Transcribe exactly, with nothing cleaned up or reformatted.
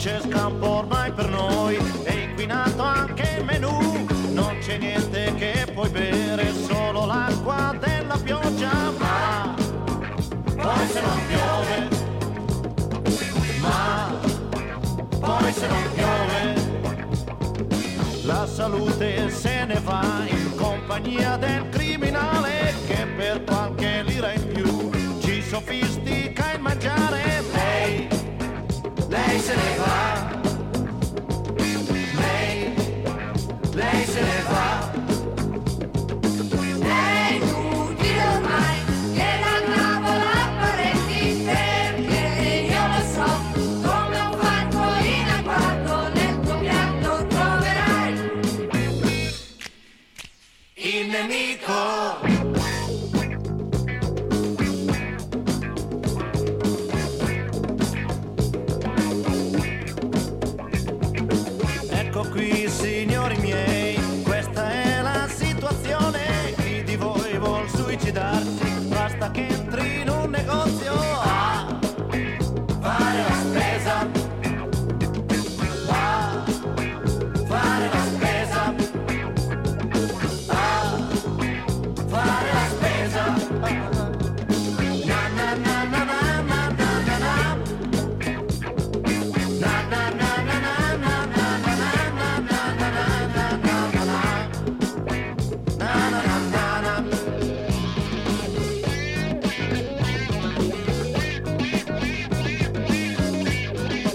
c'è scampo ormai per noi, è inquinato anche il menù, non c'è niente che puoi bere, solo l'acqua della pioggia, ma poi se non piove, ma poi se non piove, la salute se ne va in compagnia del criminale che per qualche lira in più ci sofistica il mangiare. Lei, lei se ne va.